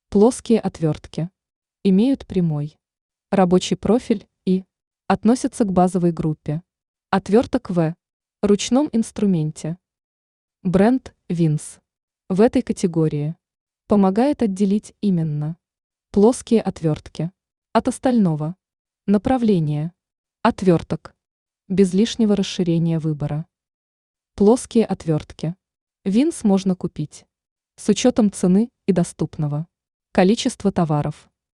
Плоские отвертки имеют прямой рабочий профиль и относятся к базовой группе отверток в ручном инструменте. Бренд Винс в этой категории помогает отделить именно плоские отвертки от остального направления отверток без лишнего расширения выбора. Плоские отвертки Винс можно купить с учетом цены и доступного количества товаров.